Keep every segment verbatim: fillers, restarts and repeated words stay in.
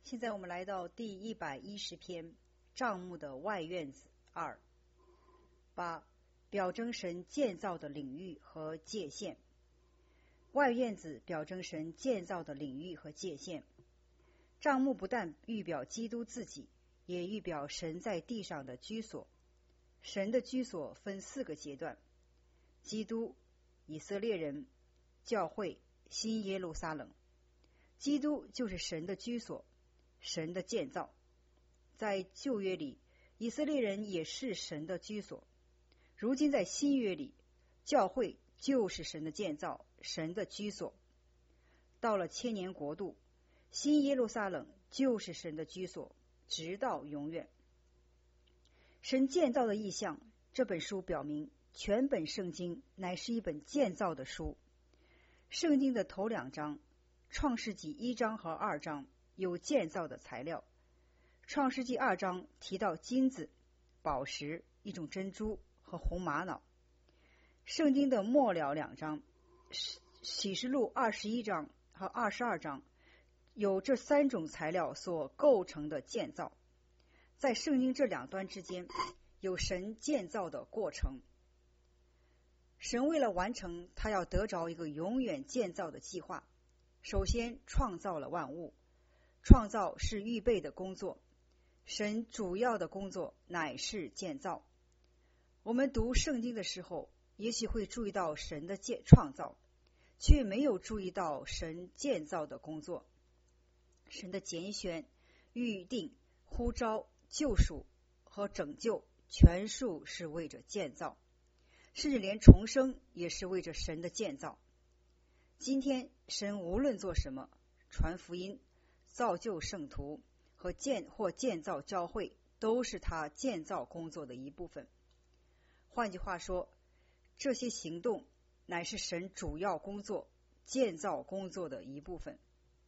现在我们来到第一百一十篇，帐幕的外院子二。八、表征神建造的领域和界限。外院子表征神建造的领域和界限。帐幕不但预表基督自己，也预表神在地上的居所。神的居所分四个阶段：基督、以色列人、教会、新耶路撒冷。基督就是神的居所，神的建造。在旧约里，以色列人也是神的居所。如今在新约里，教会就是神的建造，神的居所。到了千年国度，新耶路撒冷就是神的居所，直到永远。神建造的意象，这本书表明，全本圣经乃是一本建造的书。圣经的头两章，创世纪一章和二章有建造的材料。创世纪二章提到金子、宝石、一种珍珠和红玛瑙。圣经的末了两章，启示录二十一章和二十二章有这三种材料所构成的建造。在圣经这两端之间，有神建造的过程。神为了完成他要得着一个永远建造的计划，首先创造了万物。创造是预备的工作，神主要的工作乃是建造。我们读圣经的时候，也许会注意到神的建创造，却没有注意到神建造的工作。神的拣选、预定、呼召、救赎和拯救，全数是为着建造，甚至连重生也是为着神的建造。今天神无论做什么，传福音、造就圣徒和建或建造教会，都是他建造工作的一部分。换句话说，这些行动乃是神主要工作、建造工作的一部分。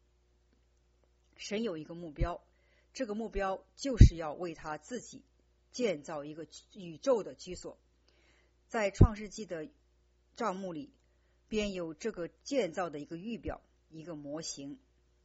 神有一个目标，这个目标就是要为他自己建造一个宇宙的居所。在创世纪的帐幕里，便有这个建造的一个预表，一个模型。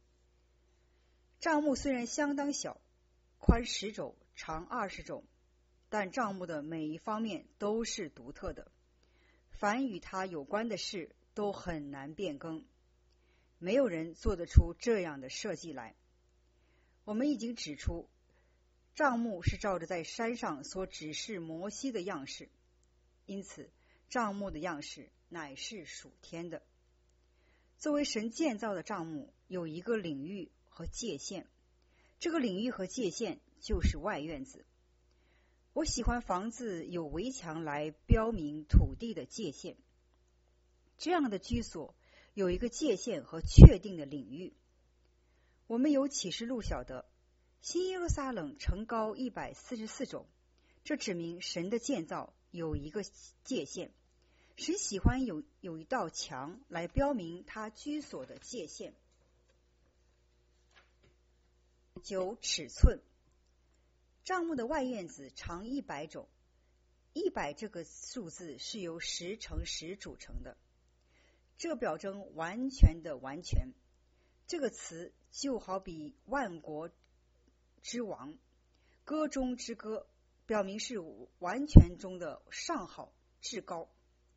帐幕虽然相当小，宽十肘，长二十肘，但帐幕的每一方面都是独特的，凡与它有关的事都很难变更，没有人做得出这样的设计来。我们已经指出，帐幕是照着在山上所指示摩西的样式，因此帐幕的样式乃是属天的。作为神建造的帐幕，有一个领域和界限，这个领域和界限就是外院子。我喜欢房子有围墙来标明土地的界限，这样的居所有一个界限和确定的领域。我们由启示录晓得，新耶路撒冷城高一百四十四肘，这指明神的建造有一个界限。神喜欢有有一道墙来标明他居所的界限。九、尺寸。帐幕的外院子长一百肘，一百这个数字是由十乘十组成的，这表征完全的完全。这个词就好比万国之王，歌中之歌，表明是完全中的上好至高。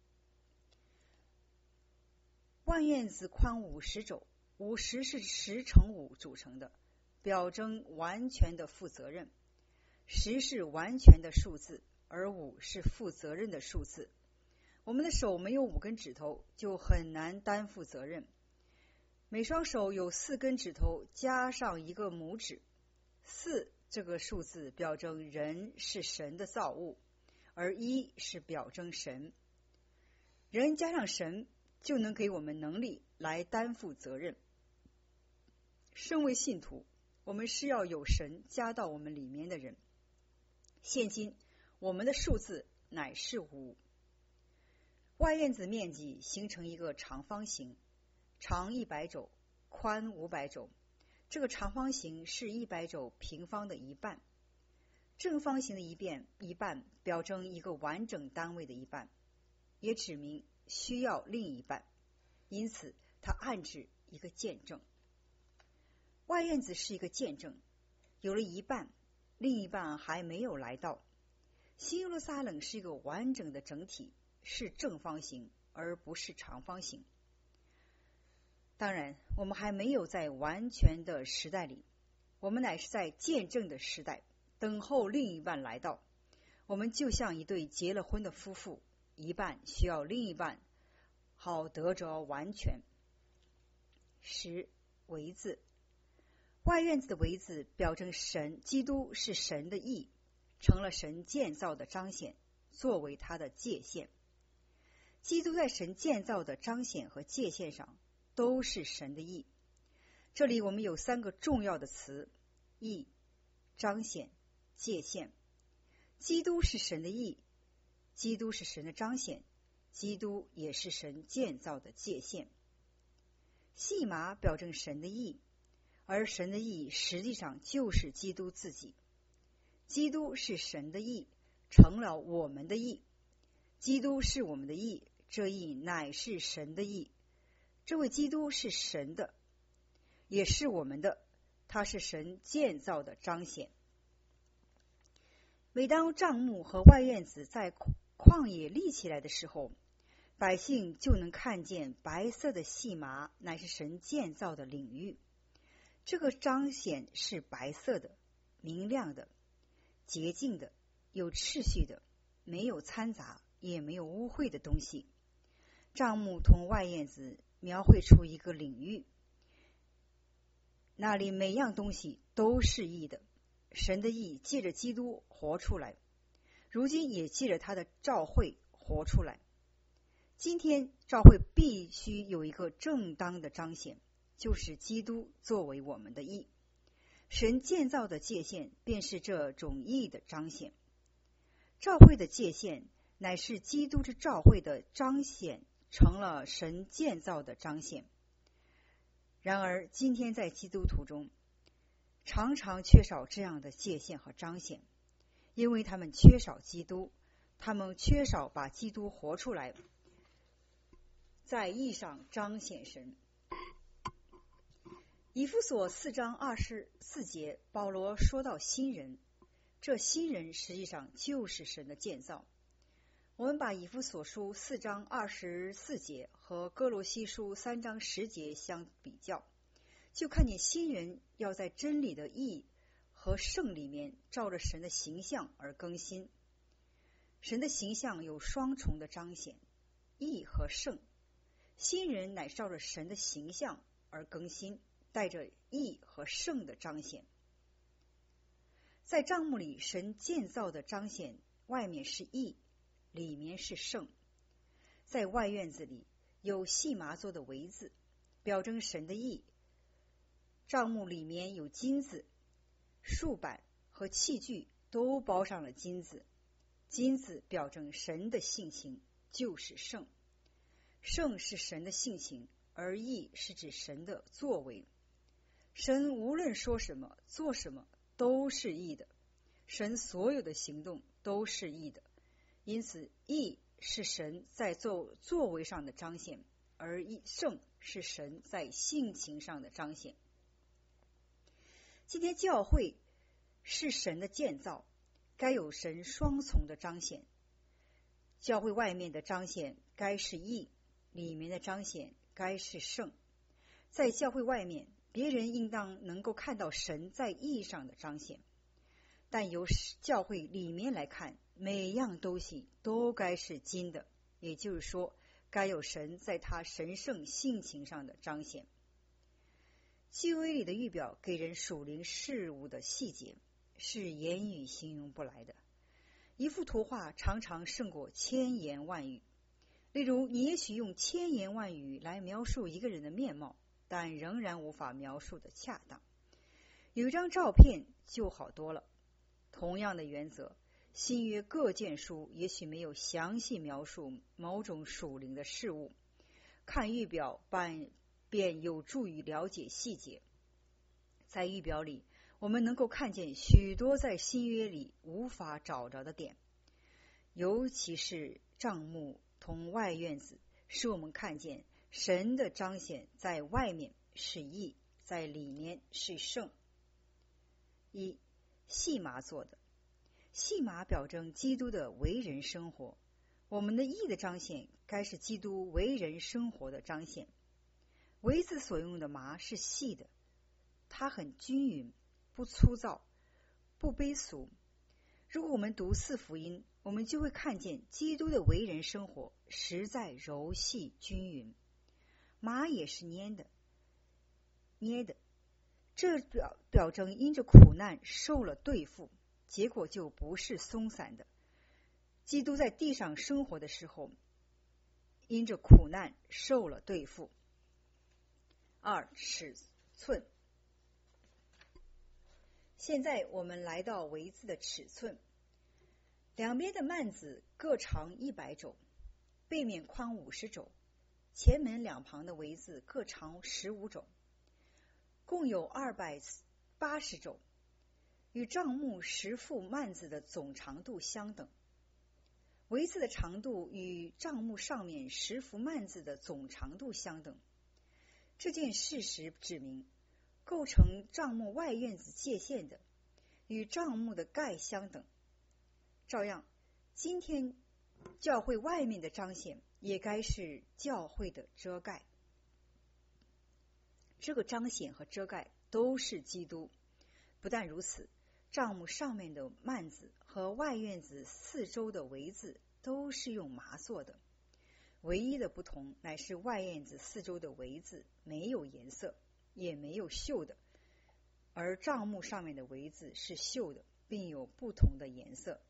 外院子宽五十肘，五十是十乘五组成的，表征完全的负责任。十是完全的数字，而五是负责任的数字。我们的手没有五根指头，就很难担负责任。每双手有四根指头，加上一个拇指。四这个数字表征人是神的造物，而一是表征神。人加上神，就能给我们能力来担负责任。身为信徒，我们是要有神加到我们里面的人。现今我们的数字乃是五。外院子面积形成一个长方形，长一百肘，宽五百肘。这个长方形是一百肘平方的一半。正方形的一边一半表征一个完整单位的一半，也指明需要另一半，因此它暗指一个见证。 外院子是一个见证，有了一半，另一半还没有来到。新耶路撒冷是一个完整的整体，是正方形而不是长方形。当然，我们还没有在完全的时代里，我们乃是在见证的时代，等候另一半来到。我们就像一对结了婚的夫妇，一半需要另一半好得着完全。十、为字。外院子的为字表征神，基督是神的义，成了神建造的彰显，作为他的界限。基督在神建造的彰显和界限上都是神的义。这里我们有三个重要的词：义、彰显、界限。基督是神的义，基督是神的彰显，基督也是神建造的界限。细麻表征神的义，而神的义实际上就是基督自己。基督是神的义，成了我们的义。基督是我们的义，这义乃是神的义。这位基督是神的，也是我们的，他是神建造的彰显。每当帐幕和外院子在旷野立起来的时候，百姓就能看见白色的细麻乃是神建造的领域。这个彰显是白色的、明亮的、洁净的、有秩序的，没有掺杂也没有污秽的东西。帐幕同外院子描绘出一个领域，那里每样东西都是义的。神的义借着基督活出来，如今也借着他的召会活出来。今天召会必须有一个正当的彰显，就是基督作为我们的义。神建造的界限便是这种义的彰显。召会的界限乃是基督之召会的彰显，成了神建造的彰显。然而今天在基督徒中常常缺少这样的界限和彰显，因为他们缺少基督，他们缺少把基督活出来，在义上彰显神。以弗所四章二十四节，保罗说到新人，这新人实际上就是神的建造。我们把以弗所书四章二十四节和哥罗西书三章十节相比较，就看见新人要在真理的义和圣里面照着神的形象而更新。神的形象有双重的彰显，义和圣。新人乃照着神的形象而更新，带着义和圣的彰显。在帐幕里，神建造的彰显，外面是义，里面是圣。在外院子里有细麻做的围子，表征神的义。帐幕里面有金子，竖板和器具都包上了金子。金子表征神的性情，就是圣。圣是神的性情，而义是指神的作为。神无论说什么做什么都是义的，神所有的行动都是义的。因此义是神在作作为上的彰显，而义圣是神在性情上的彰显。今天教会是神的建造，该有神双重的彰显。教会外面的彰显该是义，里面的彰显该是圣。在教会外面，别人应当能够看到神在义上的彰显，但由教会里面来看，每样东西都该是金的，也就是说该有神在他神圣性情上的彰显。旧约里的预表给人属灵事物的细节，是言语形容不来的。一幅图画常常胜过千言万语。例如，你也许用千言万语来描述一个人的面貌，但仍然无法描述的恰当。有一张照片就好多了。同样的原则，新约各卷书也许没有详细描述某种属灵的事物，看预表便便有助于了解细节。在预表里，我们能够看见许多在新约里无法找着的点，尤其是帐幕同外院子，使我们看见神的彰显在外面是义， 在里面是圣。一、细麻做的。细麻表征基督的为人生活，我们的义的彰显该是基督为人生活的彰显。为字所用的麻是细的，它很均匀，不粗糙，不卑俗。如果我们读四福音，我们就会看见基督的为人生活实在柔细均匀。麻也是粘的，捏的，这表表征因着苦难受了对付，结果就不是松散的。基督在地上生活的时候，因着苦难受了对付。二、尺寸。现在我们来到围字的尺寸，两边的幔子各长一百肘，背面宽五十肘，前门两旁的围字各长十五肘，共有二百八十肘，与帐幕十副幔子的总长度相等。围字的长度与帐幕上面十幅幔子的总长度相等。这件事实指明，构成帐幕外院子界限的与帐幕的盖相等。照样，今天教会外面的彰显也该是教会的遮盖。这个彰显和遮盖都是基督。不但如此，帐幕上面的幔子和外院子四周的围子都是用麻做的，唯一的不同乃是外院子四周的围子没有颜色，也没有绣的，而帐幕上面的围子是绣的，并有不同的颜色。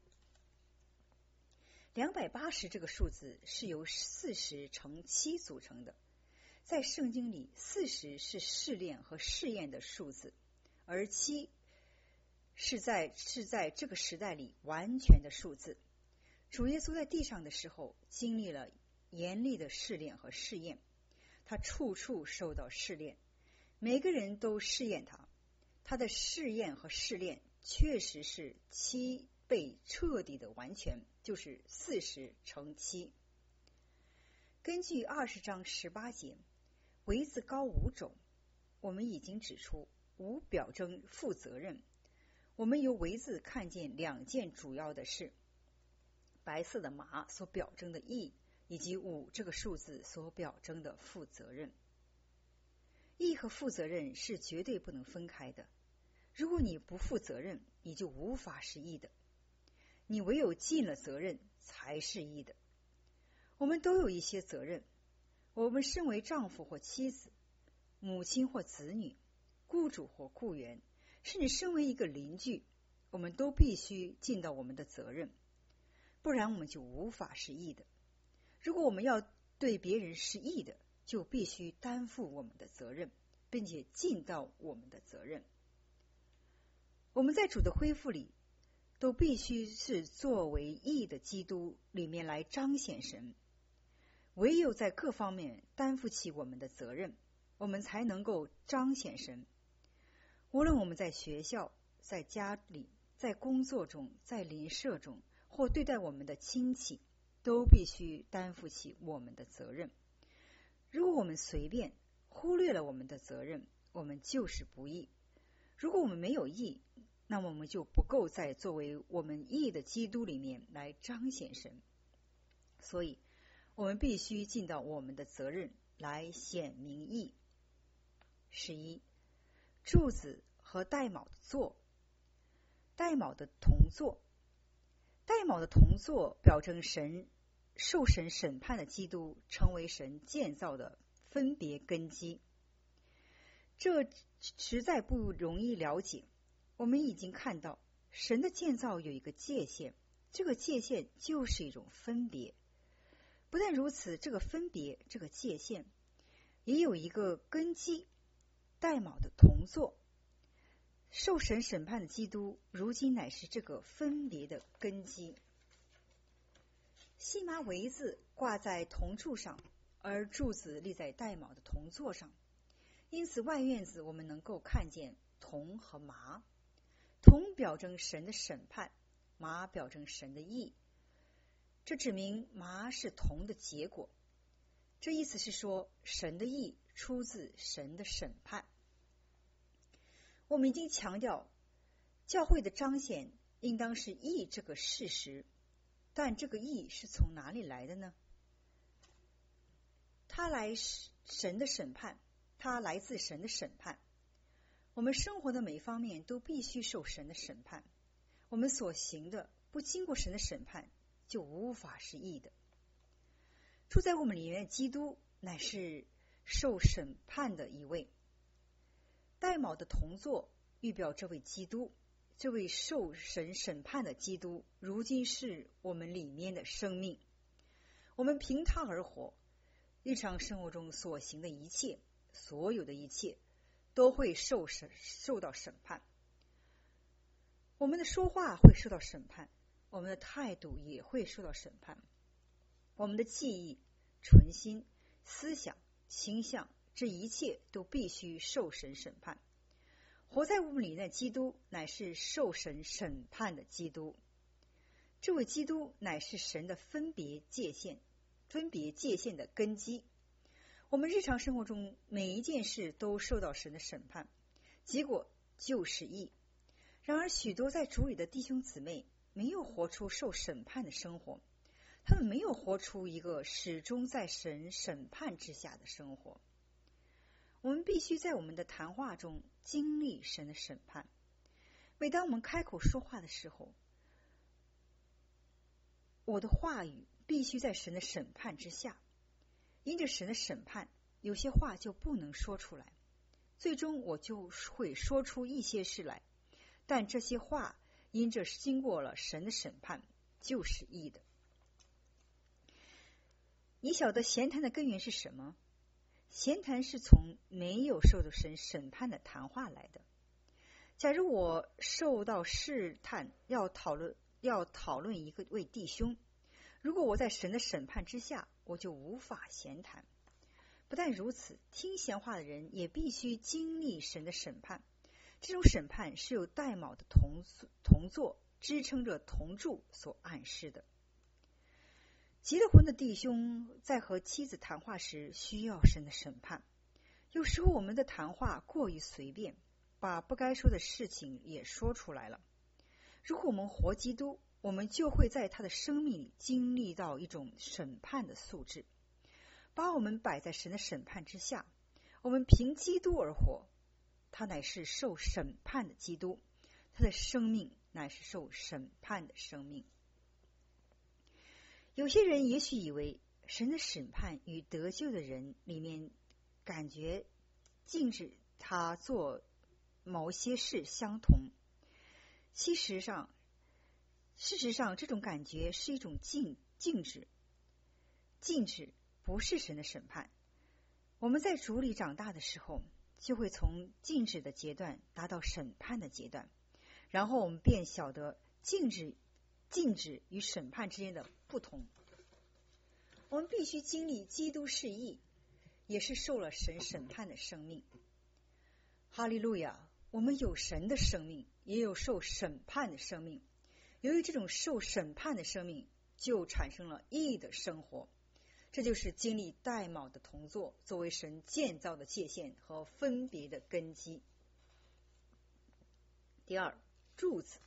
两百八十这个数字是由四十乘七组成的。在圣经里，四十是试炼和试验的数字，而七是在是在这个时代里完全的数字。主耶稣在地上的时候，经历了严厉的试炼和试验，他处处受到试炼，每个人都试验他。他的试验和试炼确实是七倍彻底的完全，就是四十乘七。根据二十章十八节，围子高五肘，我们已经指出五表征负责任。我们由围子看见两件主要的事：白色的麻所表征的义，以及五这个数字所表征的负责任。义和负责任是绝对不能分开的。如果你不负责任，你就无法是义的。你唯有尽了责任才是义的。我们都有一些责任，我们身为丈夫或妻子，母亲或子女，雇主或雇员，甚至身为一个邻居，我们都必须尽到我们的责任，不然我们就无法是义的。如果我们要对别人是义的，就必须担负我们的责任，并且尽到我们的责任。我们在主的恢复里，都必须是作为义的基督里面来彰显神。唯有在各方面担负起我们的责任，我们才能够彰显神。无论我们在学校、在家里、在工作中、在邻舍中，或对待我们的亲戚，都必须担负起我们的责任。如果我们随便忽略了我们的责任，我们就是不义。如果我们没有义，那么我们就不够在作为我们义的基督里面来彰显神。所以我们必须尽到我们的责任来显明义。十一、柱子和带卯的座。带卯的铜座，带卯的铜座表征神受神审判的基督成为神建造的分别根基。这实在不容易了解。我们已经看到神的建造有一个界限，这个界限就是一种分别。不但如此，这个分别，这个界限也有一个根基，带卯的铜座。受神审判的基督如今乃是这个分别的根基。细麻围子挂在铜柱上，而柱子立在带卯的铜座上，因此外院子我们能够看见铜和麻。铜表征神的审判，麻表征神的义。这指明麻是铜的结果。这意思是说，神的义出自神的审判。 我们已经强调，教会的彰显应当是义这个事实，但这个义是从哪里来的呢？它来神的审判，它来自神的审判。我们生活的每一方面都必须受神的审判，我们所行的不经过神的审判，就无法是义的。住在我们里面的基督乃是受审判的一位，带卯的铜座预表这位基督，这位受神审判的基督如今是我们里面的生命，我们凭他而活，日常生活中所行的一切，所有的一切都会受审受到审判。我们的说话会受到审判，我们的态度也会受到审判，我们的记忆、存心、思想、倾向，这一切都必须受神审判。活在我们里的基督乃是受神审判的基督，这位基督乃是神的分别界限分别界限的根基。我们日常生活中每一件事都受到神的审判，结果就是义。然而许多在主里的弟兄姊妹没有活出受审判的生活，他们没有活出一个始终在神审判之下的生活。我们必须在我们的谈话中经历神的审判。每当我们开口说话的时候，我的话语必须在神的审判之下，因着神的审判，有些话就不能说出来，最终我就会说出一些事来，但这些话因着经过了神的审判，就是义的。你晓得闲谈的根源是什么？闲谈是从没有受到神审判的谈话来的。假如我受到试探，要讨论要讨论一个位弟兄，如果我在神的审判之下，我就无法闲谈。不但如此，听闲话的人也必须经历神的审判。这种审判是由带卯的铜铜座支撑着铜柱所暗示的。结了婚的弟兄在和妻子谈话时需要神的审判。有时候我们的谈话过于随便，把不该说的事情也说出来了。如果我们活基督，我们就会在他的生命里经历到一种审判的素质，把我们摆在神的审判之下。我们凭基督而活，他乃是受审判的基督，他的生命乃是受审判的生命。有些人也许以为神的审判与得救的人里面感觉禁止他做某些事相同，其实上事实上这种感觉是一种禁禁止禁止不是神的审判。我们在主里长大的时候，就会从禁止的阶段达到审判的阶段，然后我们便晓得禁止禁止与审判之间的不同。我们必须经历基督是义，也是受了神审判的生命。哈利路亚！我们有神的生命，也有受审判的生命。由于这种受审判的生命，就产生了义的生活。这就是经历带卯的铜座作为神建造的界限和分别的根基。第二，柱子。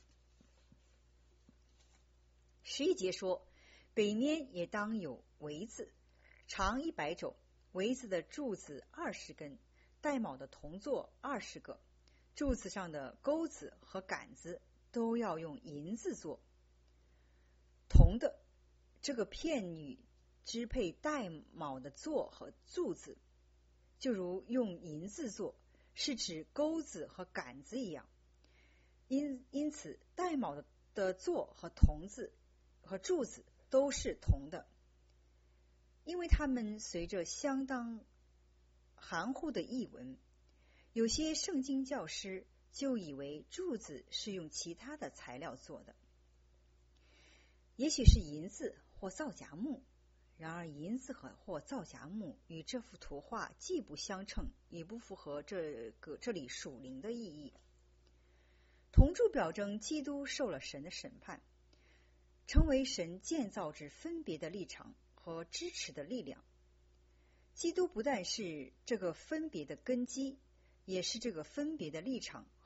十一节说，北面也当有围子，长一百肘，围子的柱子二十根，带卯的铜座二十个，柱子上的钩子和杆子都要用银子做。铜的这个片语支配带卯的座和柱子，就如用银子做，是指钩子和杆子一样。因因此，带卯的的座和铜子和柱子都是铜的，因为它们随着相当含糊的译文，有些圣经教师就以为柱子是用其他的材料做的，也许是银子或皂荚木。然而银子和或皂荚木与这幅图画既不相称，也不符合这个这里属灵的意义。铜柱表征基督受了神的审判，成为神建造之分别的立场和支持的力量。基督不但是这个分别的根基，也是这个分别的立场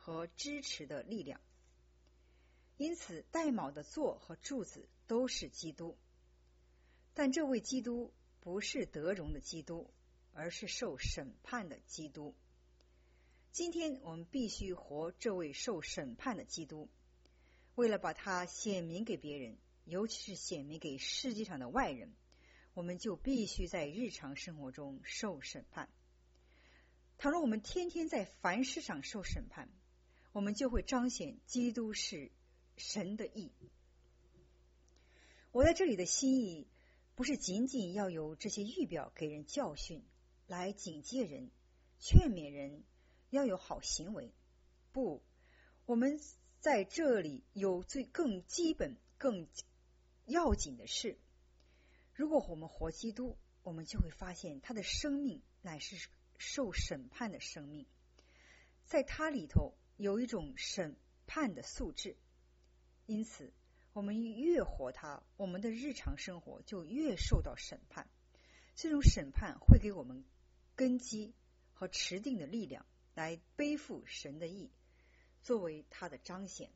和支持的力量。因此带卯的座和柱子都是基督，但这位基督不是得荣的基督，而是受审判的基督。今天我们必须活这位受审判的基督，为了把他显明给别人，尤其是显明给世界上的外人，我们就必须在日常生活中受审判。倘若我们天天在凡事上受审判，我们就会彰显基督是神的义。我在这里的心意不是仅仅要有这些预表给人教训，来警戒人、劝勉人要有好行为。不，我们在这里有最更基本、更要紧的事。如果我们活基督，我们就会发现他的生命乃是受审判的生命，在他里头有一种审判的素质。因此我们越活他，我们的日常生活就越受到审判。这种审判会给我们根基和持定的力量，来背负神的义，作为他的彰显。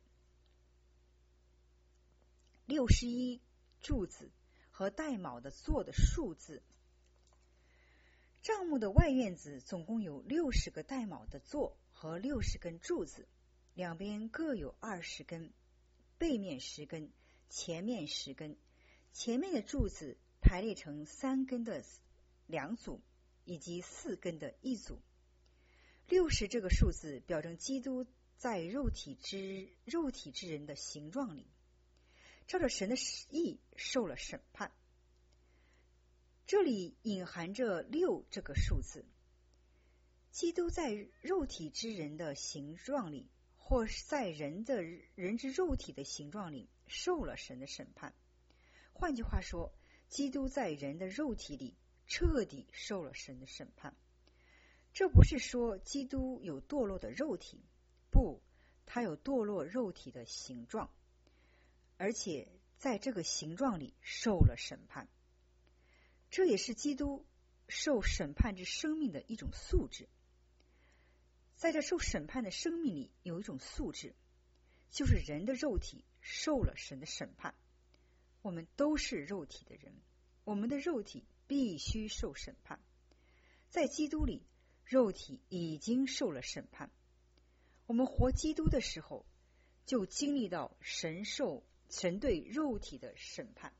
六十一柱子和带卯的座的数字。帐幕的外院子总共有六十个带卯的座和六十根柱子，两边各有二十根，背面十根，前面十根。前面的柱子排列成三根的两组，以及四根的一组。六十这个数字表征基督在肉体之肉体之人的形状里，照着神的意受了审判。这里隐含着六这个数字，基督在肉体之人的形状里，或是在人的人之肉体的形状里受了神的审判。换句话说，基督在人的肉体里彻底受了神的审判。这不是说基督有堕落的肉体，不，他有堕落肉体的形状，而且在这个形状里受了审判。这也是基督受审判之生命的一种素质。在这受审判的生命里有一种素质，就是人的肉体受了神的审判。我们都是肉体的人，我们的肉体必须受审判。在基督里，肉体已经受了审判。我们活基督的时候，就经历到神受神对肉体的审判。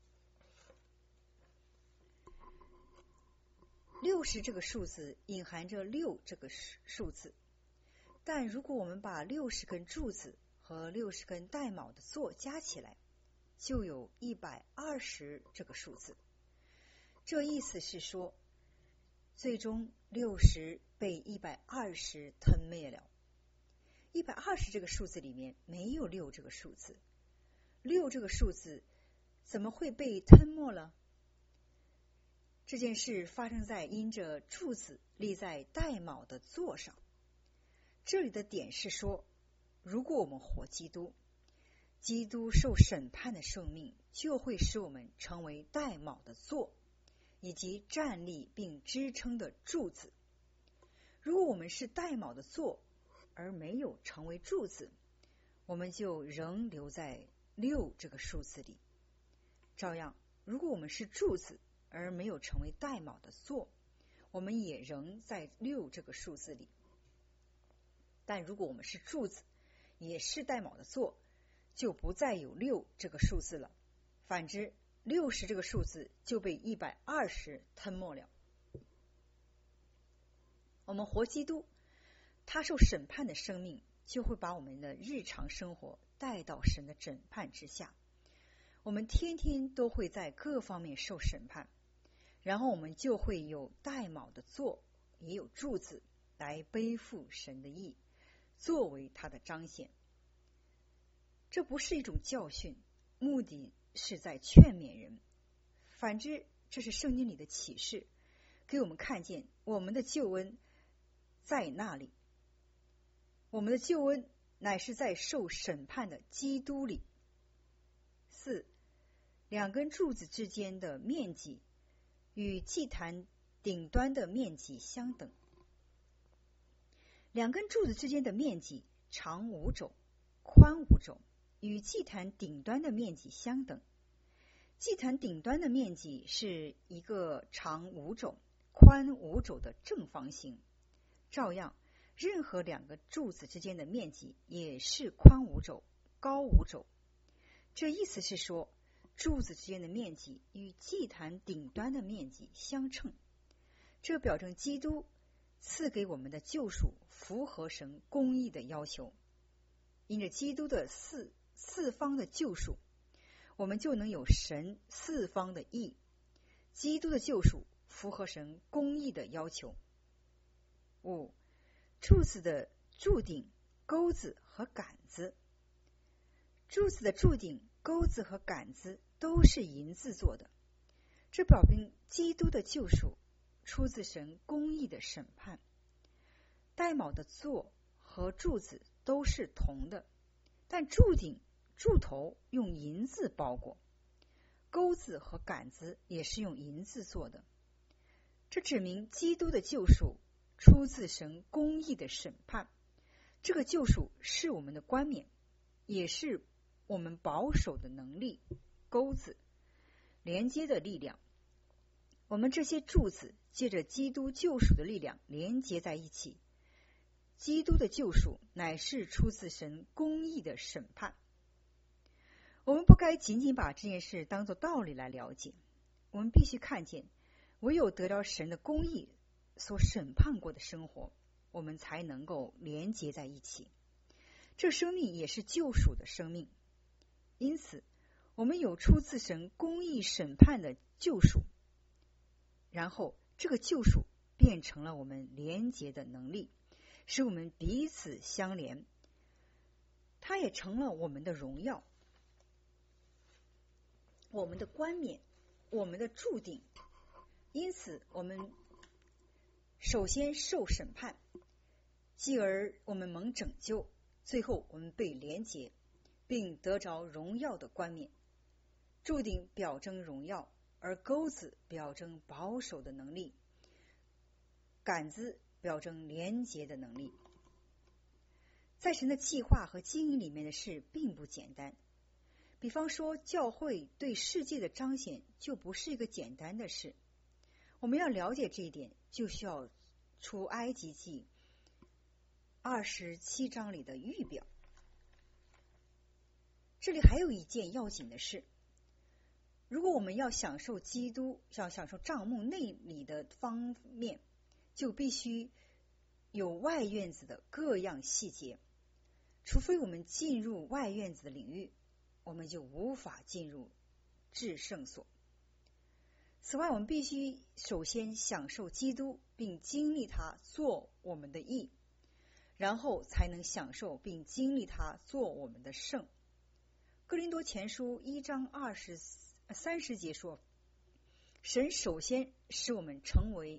六十这个数字隐含着六这个数字，但如果我们把六十根柱子和六十根带卯的座加起来，就有一百二十这个数字。这意思是说，最终六十被一百二十吞灭了。一百二十这个数字里面没有六这个数字，六这个数字怎么会被吞没了？这件事发生在因着柱子立在带卯的座上。这里的点是说，如果我们活基督，基督受审判的生命就会使我们成为带卯的座，以及站立并支撑的柱子。如果我们是带卯的座而没有成为柱子，我们就仍留在六这个数字里。照样，如果我们是柱子而没有成为带卯的座，我们也仍在六这个数字里。但如果我们是柱子，也是带卯的座，就不再有六这个数字了。反之，六十这个数字就被一百二十吞没了。我们活基督，他受审判的生命就会把我们的日常生活带到神的审判之下。我们天天都会在各方面受审判，然后我们就会有带卯的座，也有柱子来背负神的义，作为他的彰显。这不是一种教训，目的是在劝勉人。反之，这是圣经里的启示，给我们看见我们的救恩在那里。我们的救恩乃是在受审判的基督里。四，两根柱子之间的面积与祭坛顶端的面积相等。两根柱子之间的面积长五肘，宽五肘，与祭坛顶端的面积相等。祭坛顶端的面积是一个长五肘、宽五肘的正方形，照样，任何两个柱子之间的面积也是宽五肘、高五肘。这意思是说，柱子之间的面积与祭坛顶端的面积相称。这表证基督赐给我们的救赎符合神公义的要求。因着基督的四四方的救赎，我们就能有神四方的义。基督的救赎符合神公义的要求。五、柱子的柱顶、钩子和杆子。柱子的柱顶、钩子和杆子都是银子做的，这表明基督的救赎出自神公义的审判。带卯的座和柱子都是铜的，但柱顶、柱头用银子包裹，钩子和杆子也是用银子做的。这指明基督的救赎出自神公义的审判。这个救赎是我们的冠冕，也是我们保守的能力。钩子连接的力量，我们这些柱子借着基督救赎的力量连接在一起。基督的救赎乃是出自神公义的审判。我们不该仅仅把这件事当作道理来了解，我们必须看见，唯有得到神的公义所审判过的生活，我们才能够连接在一起。这生命也是救赎的生命。因此，我们有出自神公义审判的救赎，然后这个救赎变成了我们连结的能力，使我们彼此相连。它也成了我们的荣耀，我们的冠冕，我们的柱顶。因此，我们首先受审判，继而我们蒙拯救，最后我们被连结，并得着荣耀的冠冕。柱顶表征荣耀，而钩子表征保守的能力，杆子表征连结的能力。在神的计划和经营里面的事并不简单。比方说，教会对世界的彰显就不是一个简单的事。我们要了解这一点，就需要出埃及记二十七章里的预表。这里还有一件要紧的事，如果我们要享受基督，要享受帐幕内里的方面，就必须有外院子的各样细节。除非我们进入外院子的领域，我们就无法进入至圣所。此外，我们必须首先享受基督，并经历他做我们的义，然后才能享受并经历他做我们的圣。哥林多前书一章二十三十节说，神首先使我们成为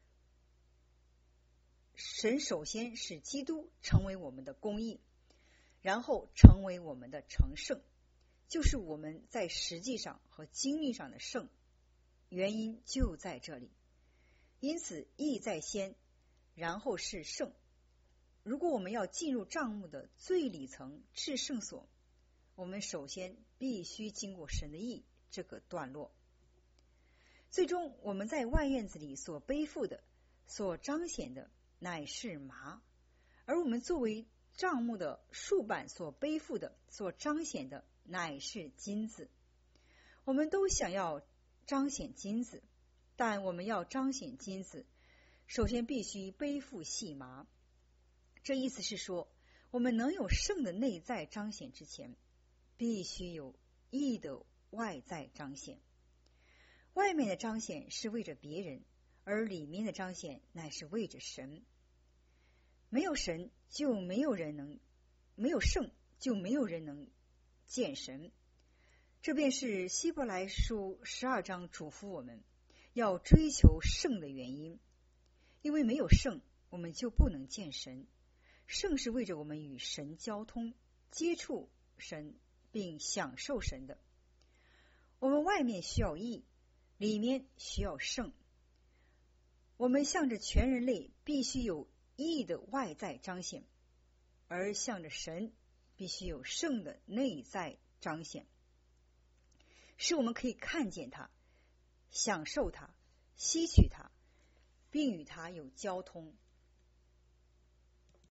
神首先使基督成为我们的公义，然后成为我们的成圣，就是我们在实际上和经历上的圣。原因就在这里。因此义在先，然后是圣。如果我们要进入帐幕的最里层至圣所，我们首先必须经过神的义这个段落。最终我们在外院子里所背负的、所彰显的乃是麻，而我们作为帐幕的竖板所背负的、所彰显的乃是金子。我们都想要彰显金子，但我们要彰显金子，首先必须背负细麻。这意思是说，我们能有圣的内在彰显之前，必须有义的外在彰显。外面的彰显是为着别人，而里面的彰显乃是为着神。没有神，就没有人能；没有圣，就没有人能见神。这便是希伯来书十二章嘱咐我们要追求圣的原因。因为没有圣，我们就不能见神。圣是为着我们与神交通、接触神并享受神的。我们外面需要义，里面需要圣。我们向着全人类必须有义的外在彰显， 而向着神必须有圣的内在彰显，使我们可以看见它，享受它，吸取它，并与它有交通，